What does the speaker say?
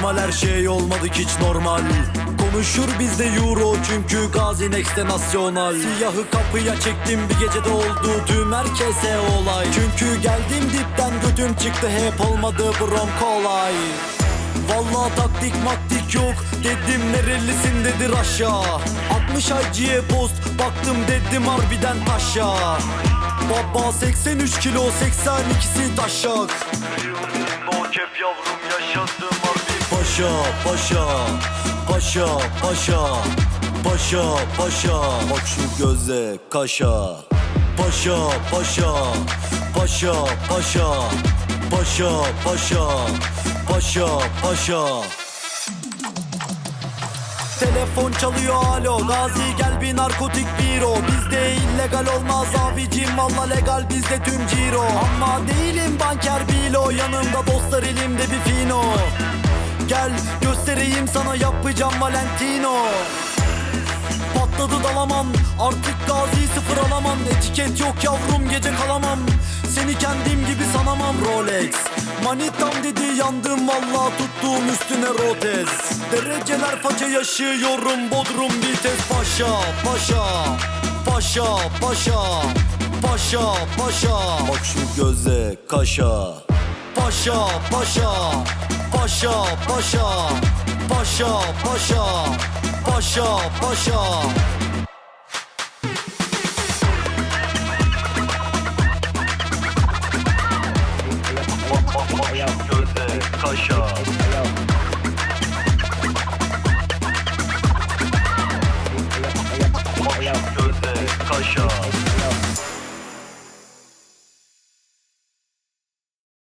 normal, her şey olmadık hiç normal. Konuşur bizde euro çünkü Gazi Next'te nasyonal. Siyahı kapıya çektim, bir gecede oldu tüm herkese olay. Çünkü geldim dipten, götüm çıktı, hep olmadı brom kolay. Vallahi taktik maktik yok dedim, nerelisin dedi Raşa. 60 IG'ye post baktım, dedim harbiden taşa. Baba 83 kilo 82'si taşak. No cap yavrum, yaşadım harbi. Paşa paşa paşa paşa paşa paşa, bak şu göze kaşa. Paşa paşa paşa paşa paşa paşa paşa paşa. Telefon çalıyor, alo Gazi gel bir narkotik biro. Bizde illegal olmaz abicim, valla legal bizde tüm ciro. Ama değilim banker bilo, yanımda dostlar elimde bir fino. Gel göstereyim sana, yapacağım Valentino. Patladı dalaman, artık Gazi sıfır alamam. Etiket yok yavrum, gece kalamam. Seni kendim gibi sanamam. Rolex manitam dedi, yandım valla, tuttuğum üstüne Rotes. Dereceler faça yaşıyorum, Bodrum vites. Paşa paşa paşa paşa paşa paşa, bak şu göze kaşa. Paşa paşa paşa paşa paşa paşa paşa paşa. Göze kaşa. Göze kaşa.